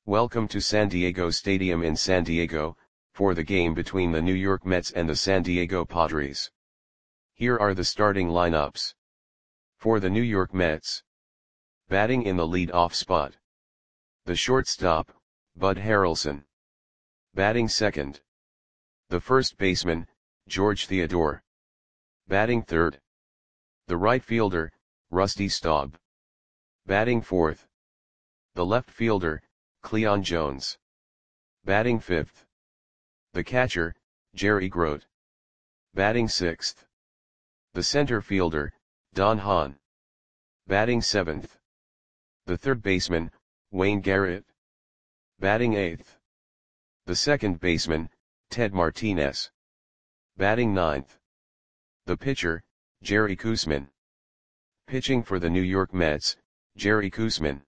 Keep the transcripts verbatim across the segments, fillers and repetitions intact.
Welcome to San Diego Stadium in San Diego, for the game between the New York Mets and the San Diego Padres. Here are the starting lineups. For the New York Mets. Batting in the lead-off spot. The shortstop, Bud Harrelson. Batting second. The first baseman, George Theodore. Batting third. The right fielder, Rusty Staub. Batting fourth. The left fielder, Cleon Jones. Batting fifth. The catcher, Jerry Grote. Batting sixth. The center fielder, Don Hahn. Batting seventh. The third baseman, Wayne Garrett. Batting eighth. The second baseman, Ted Martinez. Batting ninth. The pitcher, Jerry Koosman. Pitching for the New York Mets, Jerry Koosman.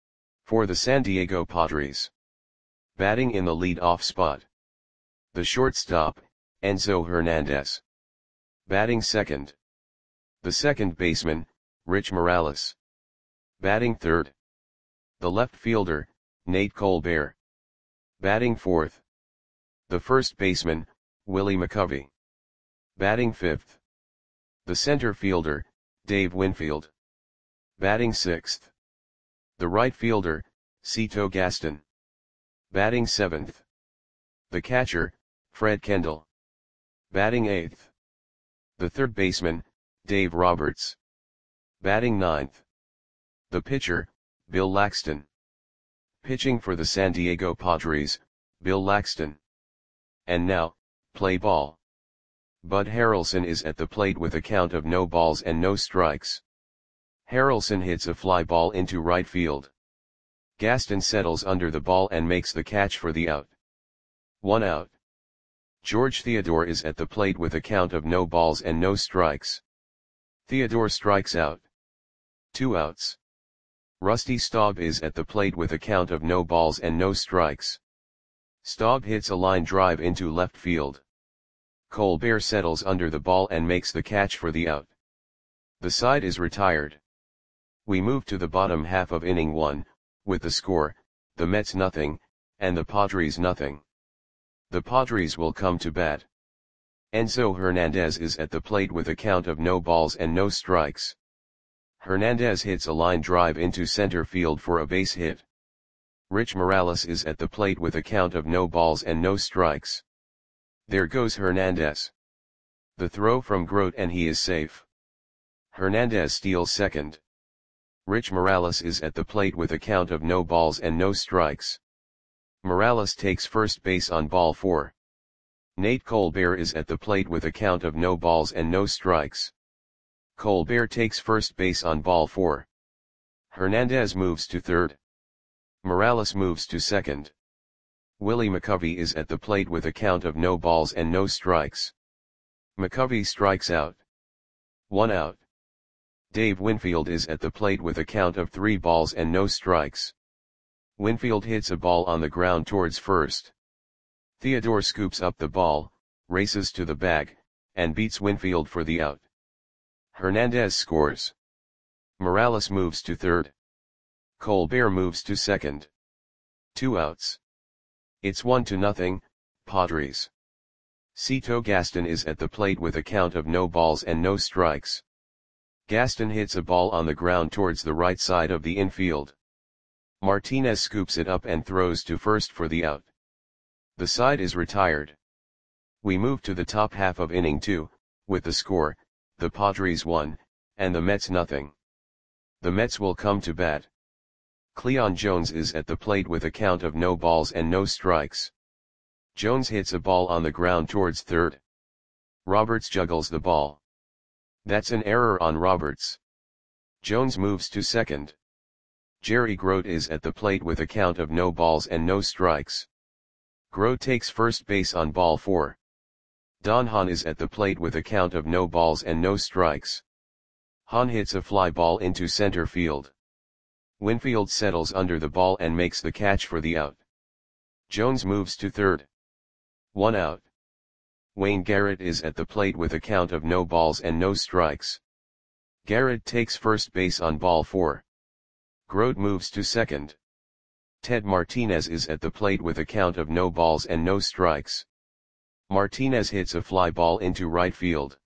For the San Diego Padres. Batting in the lead-off spot. The shortstop, Enzo Hernandez. Batting second. The second baseman, Rich Morales. Batting third. The left fielder, Nate Colbert. Batting fourth. The first baseman, Willie McCovey. Batting fifth. The center fielder, Dave Winfield. Batting sixth. The right fielder, Cito Gaston. Batting seventh. The catcher, Fred Kendall. Batting eighth. The third baseman, Dave Roberts. Batting ninth. The pitcher, Bill Laxton. Pitching for the San Diego Padres, Bill Laxton. And now, play ball. Bud Harrelson is at the plate with a count of no balls and no strikes. Harrelson hits a fly ball into right field. Gaston settles under the ball and makes the catch for the out. One out. George Theodore is at the plate with a count of no balls and no strikes. Theodore strikes out. Two outs. Rusty Staub is at the plate with a count of no balls and no strikes. Staub hits a line drive into left field. Colbert settles under the ball and makes the catch for the out. The side is retired. We move to the bottom half of inning one, with the score, the Mets nothing, and the Padres nothing. The Padres will come to bat. Enzo Hernandez is at the plate with a count of no balls and no strikes. Hernandez hits a line drive into center field for a base hit. Rich Morales is at the plate with a count of no balls and no strikes. There goes Hernandez. The throw from Grote and he is safe. Hernandez steals second. Rich Morales is at the plate with a count of no balls and no strikes. Morales takes first base on ball four. Nate Colbert is at the plate with a count of no balls and no strikes. Colbert takes first base on ball four. Hernandez moves to third. Morales moves to second. Willie McCovey is at the plate with a count of no balls and no strikes. McCovey strikes out. One out. Dave Winfield is at the plate with a count of three balls and no strikes. Winfield hits a ball on the ground towards first. Theodore scoops up the ball, races to the bag, and beats Winfield for the out. Hernandez scores. Morales moves to third. Colbert moves to second. Two outs. It's one to nothing, Padres. Cito Gaston is at the plate with a count of no balls and no strikes. Gaston hits a ball on the ground towards the right side of the infield. Martinez scoops it up and throws to first for the out. The side is retired. We move to the top half of inning two, with the score, the Padres one, and the Mets nothing. The Mets will come to bat. Cleon Jones is at the plate with a count of no balls and no strikes. Jones hits a ball on the ground towards third. Roberts juggles the ball. That's an error on Roberts. Jones moves to second. Jerry Grote is at the plate with a count of no balls and no strikes. Grote takes first base on ball four. Don Hahn is at the plate with a count of no balls and no strikes. Hahn hits a fly ball into center field. Winfield settles under the ball and makes the catch for the out. Jones moves to third. One out. Wayne Garrett is at the plate with a count of no balls and no strikes. Garrett takes first base on ball four. Grote moves to second. Ted Martinez is at the plate with a count of no balls and no strikes. Martinez hits a fly ball into right field.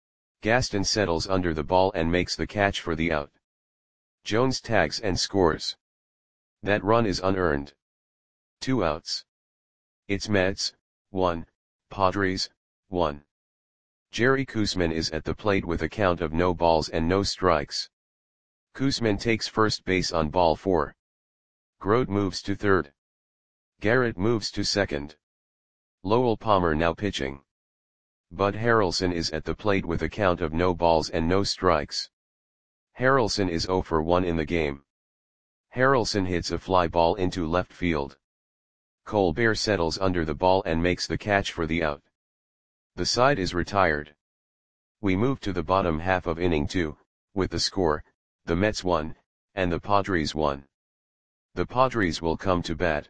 Gaston settles under the ball and makes the catch for the out. Jones tags and scores. That run is unearned. Two outs. It's Mets, one, Padres, one. Jerry Koosman is at the plate with a count of no balls and no strikes. Koosman takes first base on ball four. Grote moves to third. Garrett moves to second. Lowell Palmer now pitching. Bud Harrelson is at the plate with a count of no balls and no strikes. Harrelson is oh for one in the game. Harrelson hits a fly ball into left field. Colbert settles under the ball and makes the catch for the out. The side is retired. We move to the bottom half of inning two, with the score, the Mets won, and the Padres won. The Padres will come to bat.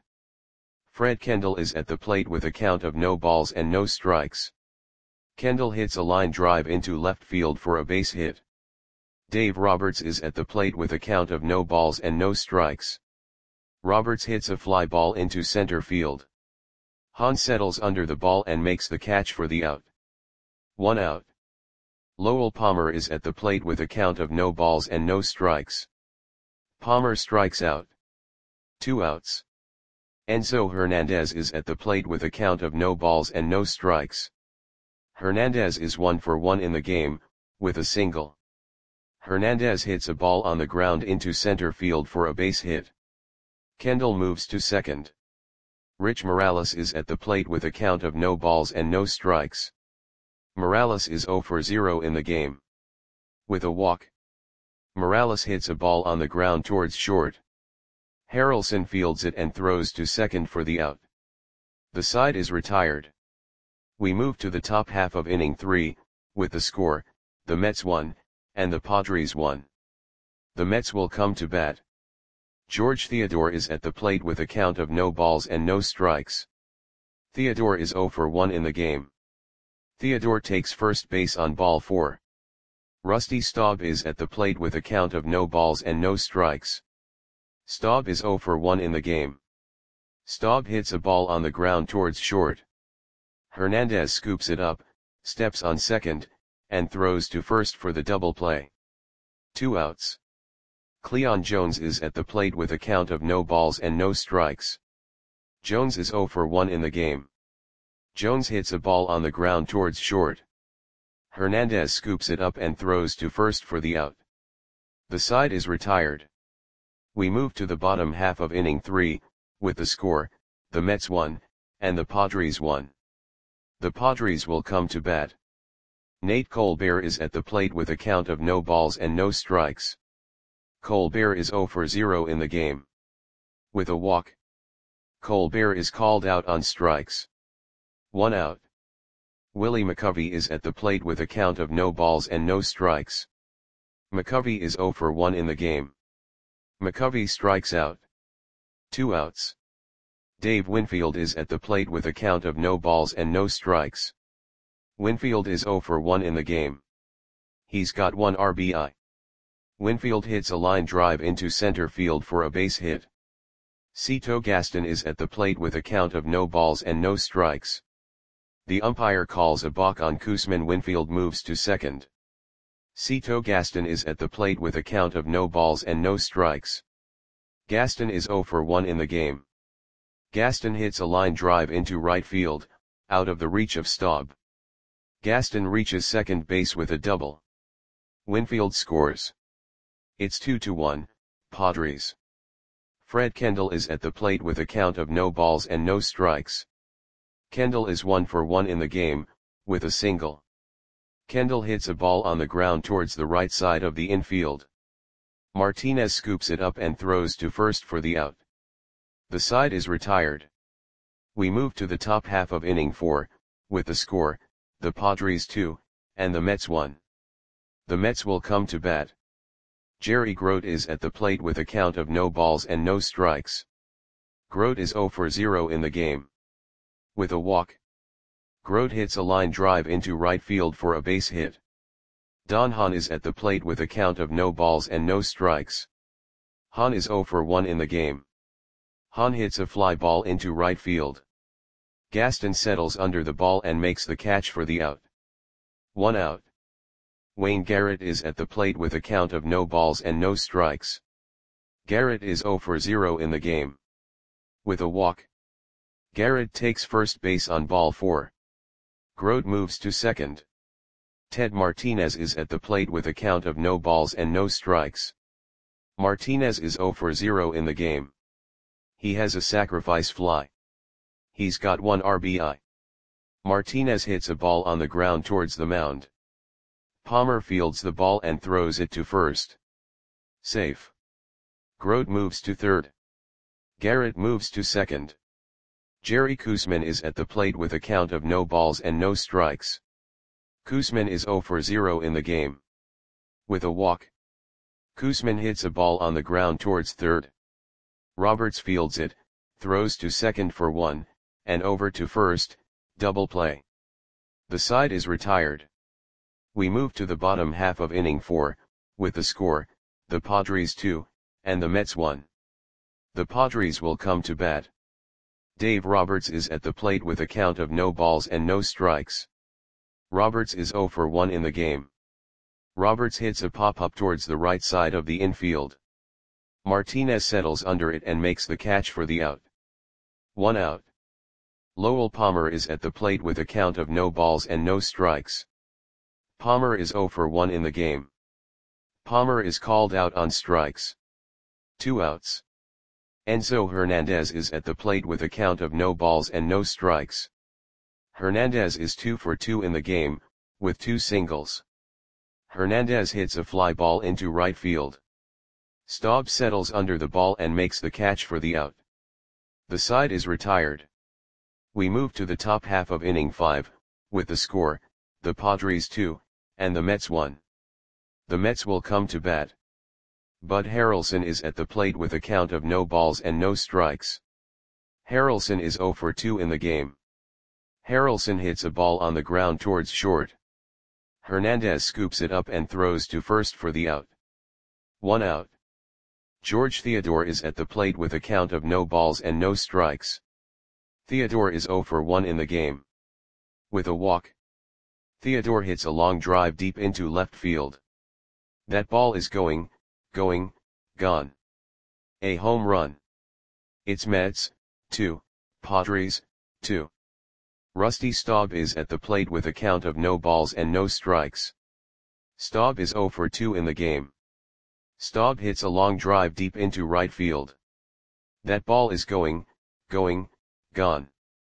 Fred Kendall is at the plate with a count of no balls and no strikes. Kendall hits a line drive into left field for a base hit. Dave Roberts is at the plate with a count of no balls and no strikes. Roberts hits a fly ball into center field. Hahn settles under the ball and makes the catch for the out. One out. Lowell Palmer is at the plate with a count of no balls and no strikes. Palmer strikes out. Two outs. Enzo Hernandez is at the plate with a count of no balls and no strikes. Hernandez is one for one in the game, with a single. Hernandez hits a ball on the ground into center field for a base hit. Kendall moves to second. Rich Morales is at the plate with a count of no balls and no strikes. Morales is oh for zero in the game. With a walk. Morales hits a ball on the ground towards short. Harrelson fields it and throws to second for the out. The side is retired. We move to the top half of inning three, with the score, the Mets won, and the Padres won. The Mets will come to bat. George Theodore is at the plate with a count of no balls and no strikes. Theodore is oh for one in the game. Theodore takes first base on ball four. Rusty Staub is at the plate with a count of no balls and no strikes. Staub is oh for one in the game. Staub hits a ball on the ground towards short. Hernandez scoops it up, steps on second, and throws to first for the double play. Two outs. Cleon Jones is at the plate with a count of no balls and no strikes. Jones is oh for one in the game. Jones hits a ball on the ground towards short. Hernandez scoops it up and throws to first for the out. The side is retired. We move to the bottom half of inning three, with the score, the Mets won, and the Padres won. The Padres will come to bat. Nate Colbert is at the plate with a count of no balls and no strikes. Colbert is oh for zero in the game. With a walk. Colbert is called out on strikes. One out. Willie McCovey is at the plate with a count of no balls and no strikes. McCovey is oh for one in the game. McCovey strikes out. Two outs. Dave Winfield is at the plate with a count of no balls and no strikes. Winfield is oh for one in the game. He's got one R B I. Winfield hits a line drive into center field for a base hit. Cito Gaston is at the plate with a count of no balls and no strikes. The umpire calls a balk on Koosman. Winfield moves to second. Cito Gaston is at the plate with a count of no balls and no strikes. Gaston is oh for one in the game. Gaston hits a line drive into right field, out of the reach of Staub. Gaston reaches second base with a double. Winfield scores. It's two to one, Padres. Fred Kendall is at the plate with a count of no balls and no strikes. Kendall is one for one in the game, with a single. Kendall hits a ball on the ground towards the right side of the infield. Martinez scoops it up and throws to first for the out. The side is retired. We move to the top half of inning four, with the score, the Padres two, and the Mets one. The Mets will come to bat. Jerry Grote is at the plate with a count of no balls and no strikes. Grote is oh for zero in the game. With a walk. Grote hits a line drive into right field for a base hit. Don Hahn is at the plate with a count of no balls and no strikes. Hahn is oh for one in the game. Hahn hits a fly ball into right field. Gaston settles under the ball and makes the catch for the out. One out. Wayne Garrett is at the plate with a count of no balls and no strikes. Garrett is zero for zero in the game. With a walk. Garrett takes first base on ball four. Grote moves to second. Ted Martinez is at the plate with a count of no balls and no strikes. Martinez is zero for zero in the game. He has a sacrifice fly. He's got one R B I. Martinez hits a ball on the ground towards the mound. Palmer fields the ball and throws it to first. Safe. Grote moves to third. Garrett moves to second. Jerry Koosman is at the plate with a count of no balls and no strikes. Koosman is zero for zero in the game. With a walk. Koosman hits a ball on the ground towards third. Roberts fields it, throws to second for one, and over to first, double play. The side is retired. We move to the bottom half of inning four, with the score, the Padres two, and the Mets one. The Padres will come to bat. Dave Roberts is at the plate with a count of no balls and no strikes. Roberts is zero for one in the game. Roberts hits a pop-up towards the right side of the infield. Martinez settles under it and makes the catch for the out. One out. Lowell Palmer is at the plate with a count of no balls and no strikes. Palmer is zero for one in the game. Palmer is called out on strikes. Two outs. Enzo Hernandez is at the plate with a count of no balls and no strikes. Hernandez is two for two in the game, with two singles. Hernandez hits a fly ball into right field. Staub settles under the ball and makes the catch for the out. The side is retired. We move to the top half of inning five, with the score, the Padres two, and the Mets one. The Mets will come to bat. Bud Harrelson is at the plate with a count of no balls and no strikes. Harrelson is zero for two in the game. Harrelson hits a ball on the ground towards short. Hernandez scoops it up and throws to first for the out. One out. George Theodore is at the plate with a count of no balls and no strikes. Theodore is zero for one in the game. With a walk. Theodore hits a long drive deep into left field. That ball is going, going, gone. A home run. It's Mets, two, Padres, two. Rusty Staub is at the plate with a count of no balls and no strikes. Staub is zero for two in the game. Staub hits a long drive deep into right field. That ball is going, going, gone.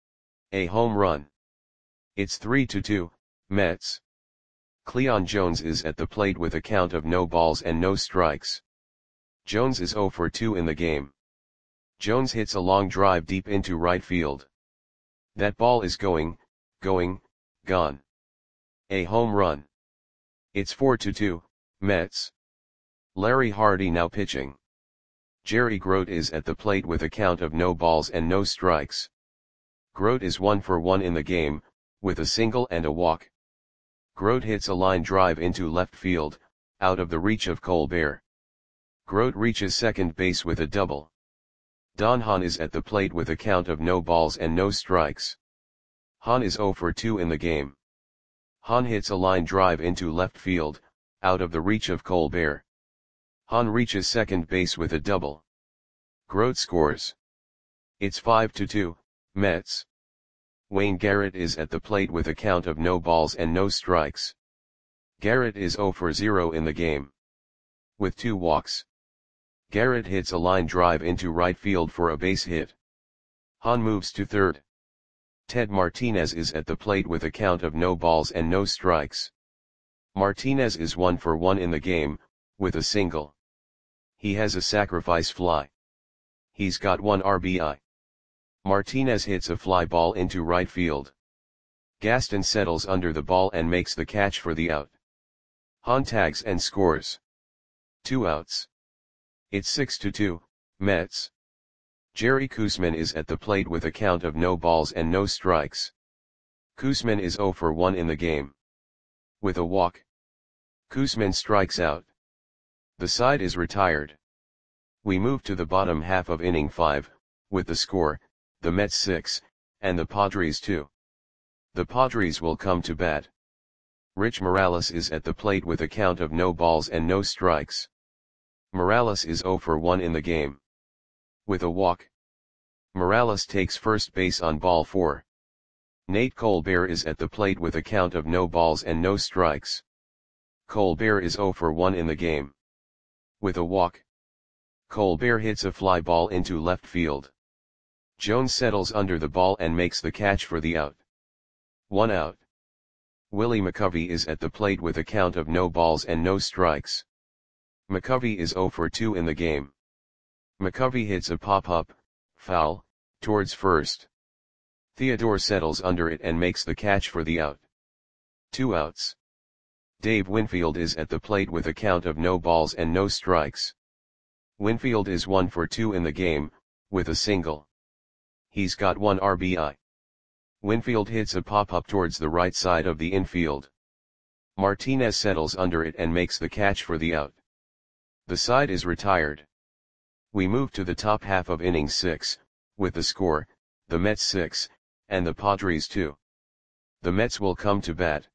A home run. It's three to two, Mets. Cleon Jones is at the plate with a count of no balls and no strikes. Jones is zero for two in the game. Jones hits a long drive deep into right field. That ball is going, going, gone. A home run. It's four to two, Mets. Larry Hardy now pitching. Jerry Grote is at the plate with a count of no balls and no strikes. Grote is one for one in the game, with a single and a walk. Grote hits a line drive into left field, out of the reach of Colbert. Grote reaches second base with a double. Don Hahn is at the plate with a count of no balls and no strikes. Hahn is zero for two in the game. Hahn hits a line drive into left field, out of the reach of Colbert. Hahn reaches second base with a double. Grote scores. It's five to two, Mets. Wayne Garrett is at the plate with a count of no balls and no strikes. Garrett is zero for zero in the game. With two walks. Garrett hits a line drive into right field for a base hit. Hahn moves to third. Ted Martinez is at the plate with a count of no balls and no strikes. Martinez is one for one in the game, with a single. He has a sacrifice fly. He's got one R B I. Martinez hits a fly ball into right field. Gaston settles under the ball and makes the catch for the out. Hahn tags and scores. Two outs. It's six to two, Mets. Jerry Koosman is at the plate with a count of no balls and no strikes. Koosman is zero for one in the game. With a walk. Koosman strikes out. The side is retired. We move to the bottom half of inning five, with the score, the Mets six, and the Padres two. The Padres will come to bat. Rich Morales is at the plate with a count of no balls and no strikes. Morales is zero for one in the game. With a walk. Morales takes first base on ball four. Nate Colbert is at the plate with a count of no balls and no strikes. Colbert is zero for one in the game. With a walk. Colbert hits a fly ball into left field. Jones settles under the ball and makes the catch for the out. One out. Willie McCovey is at the plate with a count of no balls and no strikes. McCovey is zero for two in the game. McCovey hits a pop-up, foul, towards first. Theodore settles under it and makes the catch for the out. Two outs. Dave Winfield is at the plate with a count of no balls and no strikes. Winfield is one for two in the game, with a single. He's got one R B I. Winfield hits a pop-up towards the right side of the infield. Martinez settles under it and makes the catch for the out. The side is retired. We move to the top half of inning six, with the score, the Mets six, and the Padres two. The Mets will come to bat.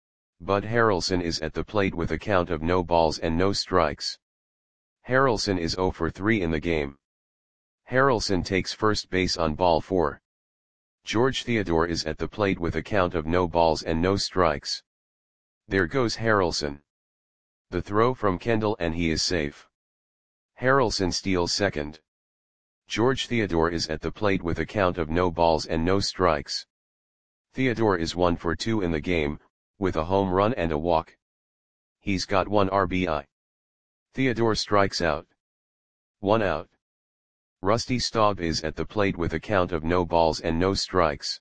Bud Harrelson is at the plate with a count of no balls and no strikes. Harrelson is zero for three in the game. Harrelson takes first base on ball four. George Theodore is at the plate with a count of no balls and no strikes. There goes Harrelson. The throw from Kendall and he is safe. Harrelson steals second. George Theodore is at the plate with a count of no balls and no strikes. Theodore is one for two in the game, with a home run and a walk. He's got one R B I. Theodore strikes out. One out. Rusty Staub is at the plate with a count of no balls and no strikes.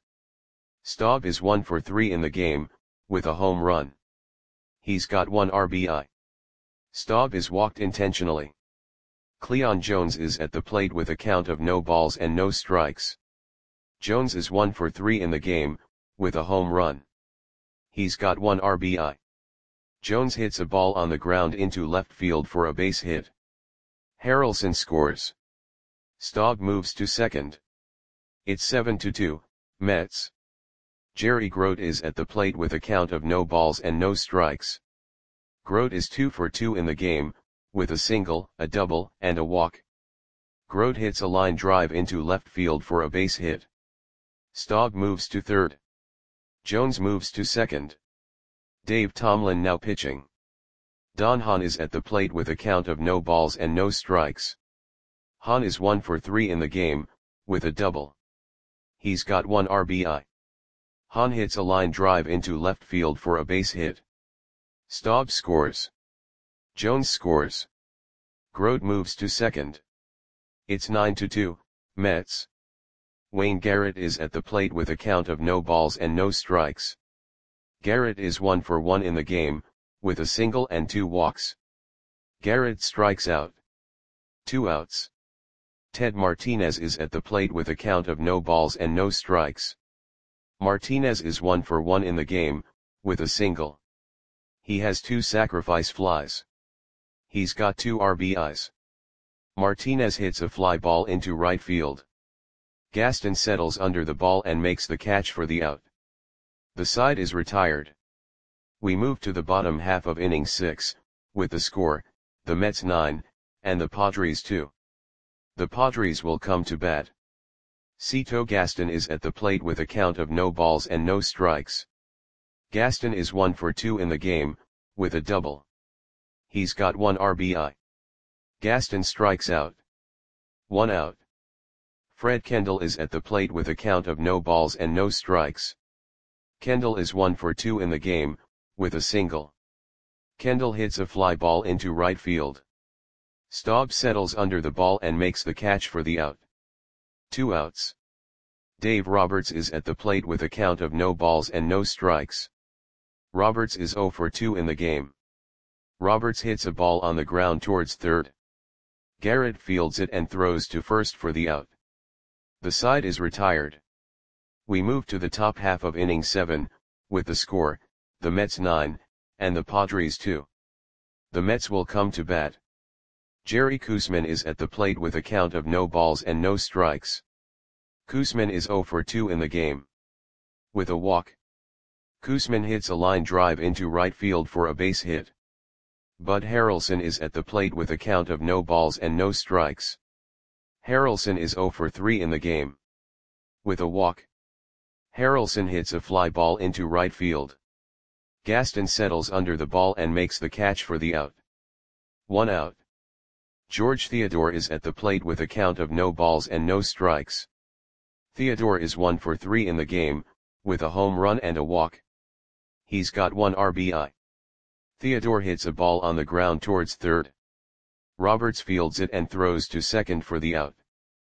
Staub is one for three in the game, with a home run. He's got one R B I. Staub is walked intentionally. Cleon Jones is at the plate with a count of no balls and no strikes. Jones is one for three in the game, with a home run. He's got one R B I. Jones hits a ball on the ground into left field for a base hit. Harrelson scores. Staub moves to second. It's seven to two, Mets. Jerry Grote is at the plate with a count of no balls and no strikes. Grote is two for two in the game, with a single, a double, and a walk. Grote hits a line drive into left field for a base hit. Staub moves to third. Jones moves to second. Dave Tomlin now pitching. Don Hahn is at the plate with a count of no balls and no strikes. Hahn is one for three in the game, with a double. He's got one R B I. Hahn hits a line drive into left field for a base hit. Staub scores. Jones scores. Grote moves to second. It's nine to two, Mets. Wayne Garrett is at the plate with a count of no balls and no strikes. Garrett is one for one in the game, with a single and two walks. Garrett strikes out. Two outs. Ted Martinez is at the plate with a count of no balls and no strikes. Martinez is one for one in the game, with a single. He has two sacrifice flies. He's got two R B Is. Martinez hits a fly ball into right field. Gaston settles under the ball and makes the catch for the out. The side is retired. We move to the bottom half of inning six, with the score, the Mets nine, and the Padres two. The Padres will come to bat. Cito Gaston is at the plate with a count of no balls and no strikes. Gaston is one for two in the game, with a double. He's got one R B I. Gaston strikes out. One out. Fred Kendall is at the plate with a count of no balls and no strikes. Kendall is one for two in the game, with a single. Kendall hits a fly ball into right field. Staub settles under the ball and makes the catch for the out. Two outs. Dave Roberts is at the plate with a count of no balls and no strikes. Roberts is zero for two in the game. Roberts hits a ball on the ground towards third. Garrett fields it and throws to first for the out. The side is retired. We move to the top half of inning seven, with the score, the Mets nine, and the Padres two. The Mets will come to bat. Jerry Koosman is at the plate with a count of no balls and no strikes. Koosman is zero for two in the game. With a walk. Koosman hits a line drive into right field for a base hit. Bud Harrelson is at the plate with a count of no balls and no strikes. Harrelson is zero for three in the game. With a walk. Harrelson hits a fly ball into right field. Gaston settles under the ball and makes the catch for the out. One out. George Theodore is at the plate with a count of no balls and no strikes. Theodore is one for three in the game, with a home run and a walk. He's got one R B I. Theodore hits a ball on the ground towards third. Roberts fields it and throws to second for the out.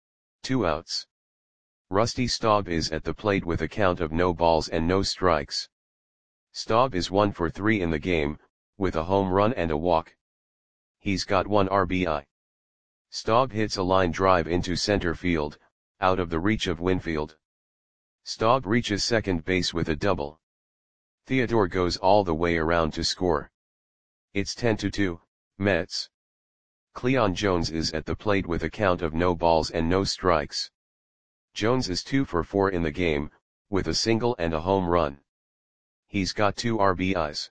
Two outs. Rusty Staub is at the plate with a count of no balls and no strikes. Staub is one for three in the game, with a home run and a walk. He's got one R B I. Staub hits a line drive into center field, out of the reach of Winfield. Staub reaches second base with a double. Theodore goes all the way around to score. It's ten to two, Mets. Cleon Jones is at the plate with a count of no balls and no strikes. Jones is two for four in the game, with a single and a home run. He's got two R B Is.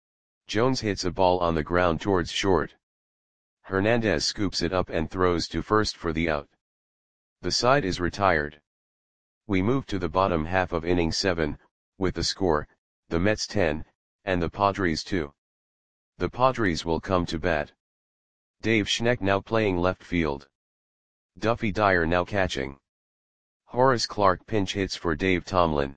Jones hits a ball on the ground towards short. Hernandez scoops it up and throws to first for the out. The side is retired. We move to the bottom half of inning seven, with the score, the Mets ten, and the Padres two. The Padres will come to bat. Dave Schneck now playing left field. Duffy Dyer now catching. Horace Clarke pinch hits for Dave Tomlin.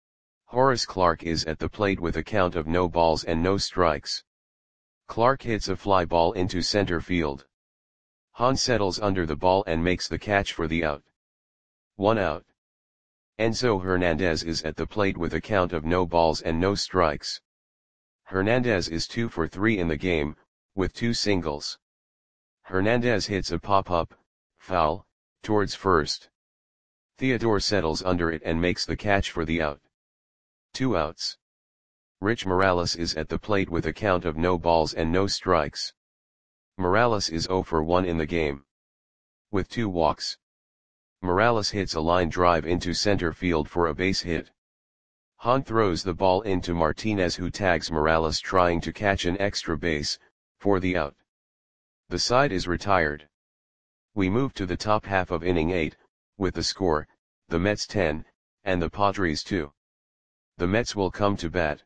Horace Clarke is at the plate with a count of no balls and no strikes. Clarke hits a fly ball into center field. Hahn settles under the ball and makes the catch for the out. One out. Enzo Hernandez is at the plate with a count of no balls and no strikes. Hernandez is two for three in the game, with two singles. Hernandez hits a pop-up, foul, towards first. Theodore settles under it and makes the catch for the out. Two outs. Rich Morales is at the plate with a count of no balls and no strikes. Morales is zero for one in the game. With two walks. Morales hits a line drive into center field for a base hit. Hahn throws the ball into Martinez, who tags Morales trying to catch an extra base, for the out. The side is retired. We move to the top half of inning eight, with the score, the Mets ten, and the Padres two. The Mets will come to bat.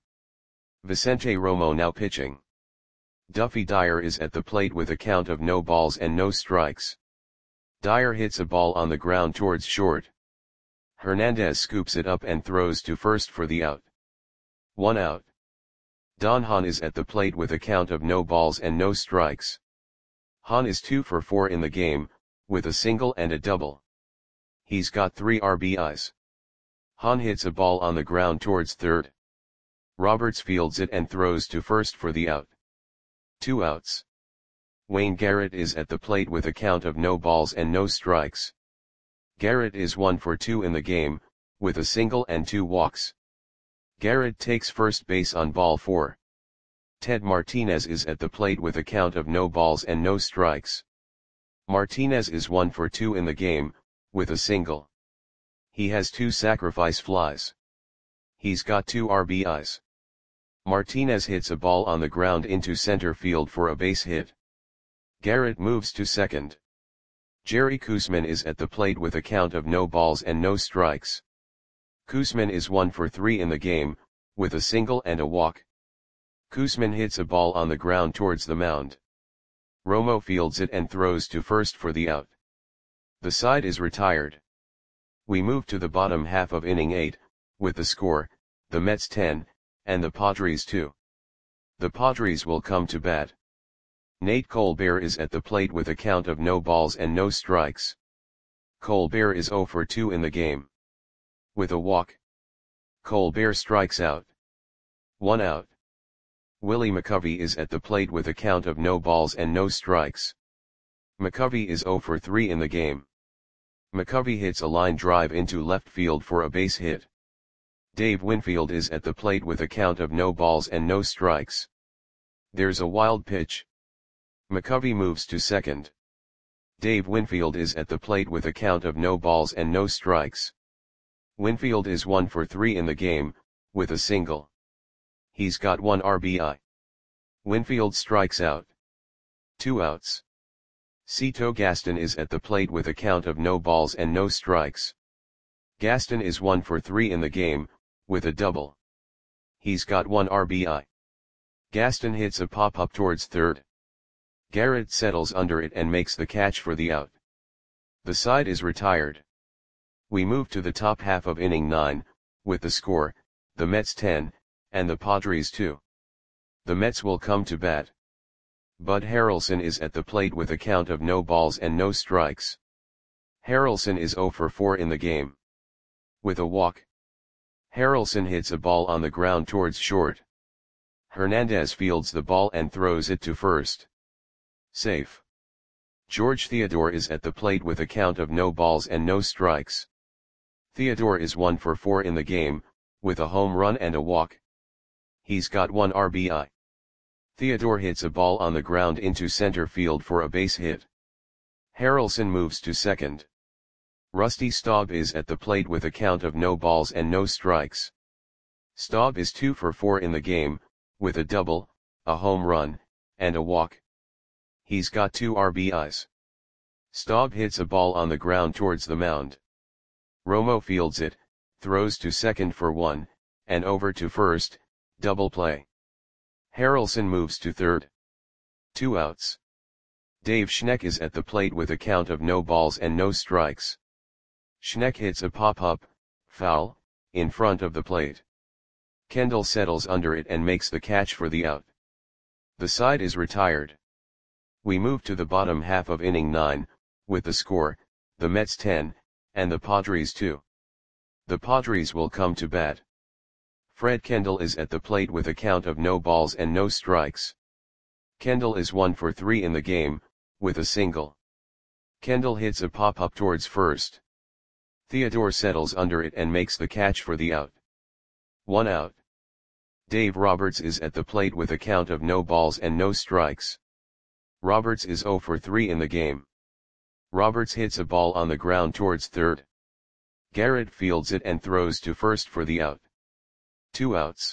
Vicente Romo now pitching. Duffy Dyer is at the plate with a count of no balls and no strikes. Dyer hits a ball on the ground towards short. Hernandez scoops it up and throws to first for the out. One out. Don Hahn is at the plate with a count of no balls and no strikes. Hahn is two for four in the game, with a single and a double. He's got three R B Is. Hahn hits a ball on the ground towards third. Roberts fields it and throws to first for the out. Two outs. Wayne Garrett is at the plate with a count of no balls and no strikes. Garrett is one for two in the game, with a single and two walks. Garrett takes first base on ball four. Ted Martinez is at the plate with a count of no balls and no strikes. Martinez is one for two in the game, with a single. He has two sacrifice flies. He's got two R B Is. Martinez hits a ball on the ground into center field for a base hit. Garrett moves to second. Jerry Koosman is at the plate with a count of no balls and no strikes. Koosman is one for three in the game, with a single and a walk. Koosman hits a ball on the ground towards the mound. Romo fields it and throws to first for the out. The side is retired. We move to the bottom half of inning eight, with the score, the Mets ten, and the Padres two. The Padres will come to bat. Nate Colbert is at the plate with a count of no balls and no strikes. Colbert is zero for two in the game. With a walk. Colbert strikes out. One out. Willie McCovey is at the plate with a count of no balls and no strikes. McCovey is zero for three in the game. McCovey hits a line drive into left field for a base hit. Dave Winfield is at the plate with a count of no balls and no strikes. There's a wild pitch. McCovey moves to second. Dave Winfield is at the plate with a count of no balls and no strikes. Winfield is one for three in the game, with a single. He's got one R B I. Winfield strikes out. Two outs. Cito Gaston is at the plate with a count of no balls and no strikes. Gaston is one for three in the game, with a double. He's got one R B I. Gaston hits a pop-up towards third. Garrett settles under it and makes the catch for the out. The side is retired. We move to the top half of inning nine, with the score, the Mets ten, and the Padres two. The Mets will come to bat. Bud Harrelson is at the plate with a count of no balls and no strikes. Harrelson is zero for four in the game. With a walk. Harrelson hits a ball on the ground towards short. Hernandez fields the ball and throws it to first. Safe. George Theodore is at the plate with a count of no balls and no strikes. Theodore is one for four in the game, with a home run and a walk. He's got one R B I. Theodore hits a ball on the ground into center field for a base hit. Harrelson moves to second. Rusty Staub is at the plate with a count of no balls and no strikes. Staub is two for four in the game, with a double, a home run, and a walk. He's got two R B Is. Staub hits a ball on the ground towards the mound. Romo fields it, throws to second for one, and over to first, double play. Harrelson moves to third. Two outs. Dave Schneck is at the plate with a count of no balls and no strikes. Schneck hits a pop-up, foul, in front of the plate. Kendall settles under it and makes the catch for the out. The side is retired. We move to the bottom half of inning nine, with the score, the Mets ten, and the Padres two. The Padres will come to bat. Fred Kendall is at the plate with a count of no balls and no strikes. Kendall is one for three in the game, with a single. Kendall hits a pop-up towards first. Theodore settles under it and makes the catch for the out. One out. Dave Roberts is at the plate with a count of no balls and no strikes. Roberts is zero for three in the game. Roberts hits a ball on the ground towards third. Garrett fields it and throws to first for the out. Two outs.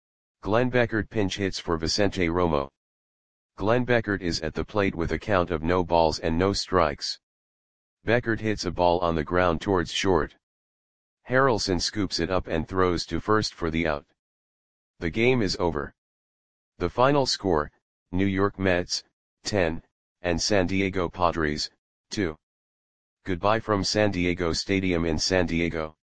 Glenn Beckert pinch hits for Vicente Romo. Glenn Beckert is at the plate with a count of no balls and no strikes. Beckert hits a ball on the ground towards short. Harrelson scoops it up and throws to first for the out. The game is over. The final score, New York Mets, ten, and San Diego Padres, two. Goodbye from San Diego Stadium in San Diego.